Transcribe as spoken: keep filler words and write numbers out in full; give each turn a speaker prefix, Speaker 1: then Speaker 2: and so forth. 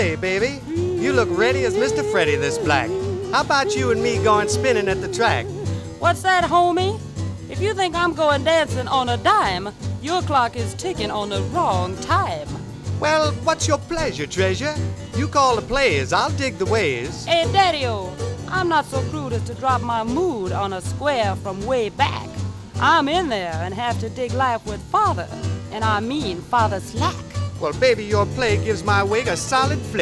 Speaker 1: Hey, baby, you look ready as Mister Freddy this black. How about you and me going spinning at the track?
Speaker 2: What's that, homie? If you think I'm going dancing on a dime, your clock is ticking on the wrong time.
Speaker 1: Well, what's your pleasure, treasure? You call the plays, I'll dig the ways.
Speaker 2: Hey, Daddy-o, I'm not so crude as to drop my mood on a square from way back. I'm in there and have to dig life with father, and I mean father slack.
Speaker 1: Well, baby, your play gives my wig a solid flip.